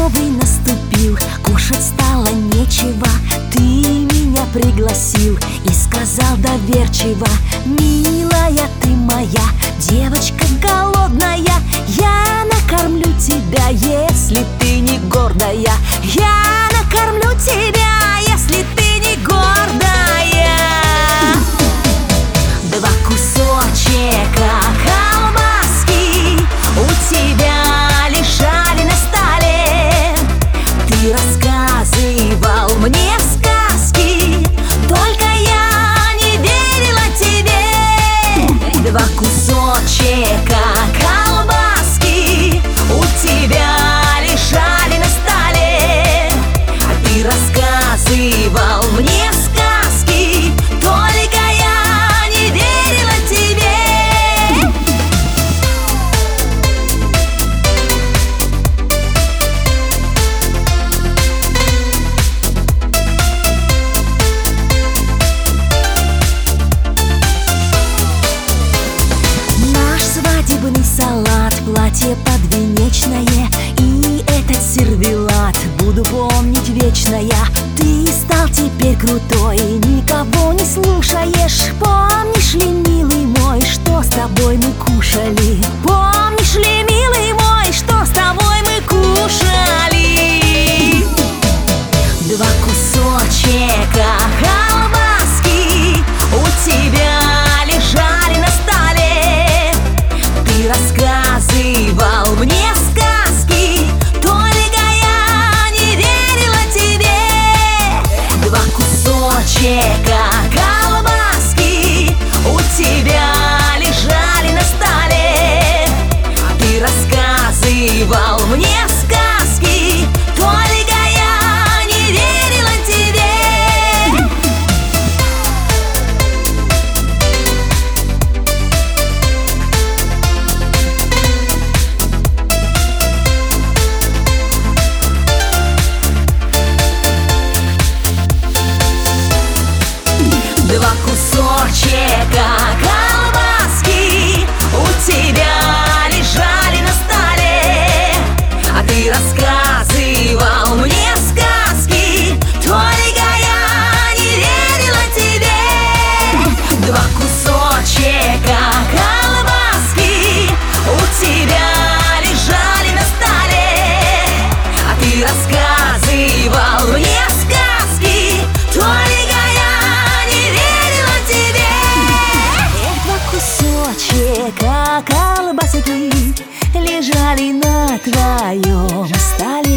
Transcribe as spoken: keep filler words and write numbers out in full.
новый наступил, кушать стало нечего. Ты меня пригласил и сказал доверчиво: милая ты моя, девочка голодная, я накормлю тебя, если ты не гордая. Я накормлю тебя, если ты не гордая. Два кусочка колбаски у тебя лежали на столе. Ты рассказывал мне сказки, только я не верила тебе. Два кусочка колбаски у тебя лежали на столе. Ты рассказывал мне сказки, только я не верила тебе. Наш свадебный салат, платье подвенечное и этот сервелат буду помнить вечно я. Ты стал теперь крутой, никого не слушаешь. Помнишь ли, милый мой, что с тобой мы кушали? Помнишь ли, милый мой, что с тобой мы кушали? Два кусочка колбаски у тебя лежали на столе. Ты рассказывал мне сказки, только я не верила тебе. Два кусочка колбаски у тебя лежали на столе. Ты рассказывал мне сказки, только я не верила тебе. Два кусочка колбаски у тебя лежали на столе. А ты рассказывал мне сказки, только я не верила тебе. Два кусочка колбаски у тебя лежали на столе. А ты рассказывал мне сказки, только я не верила тебе. Два кусочка колбасики лежали на твоем столе.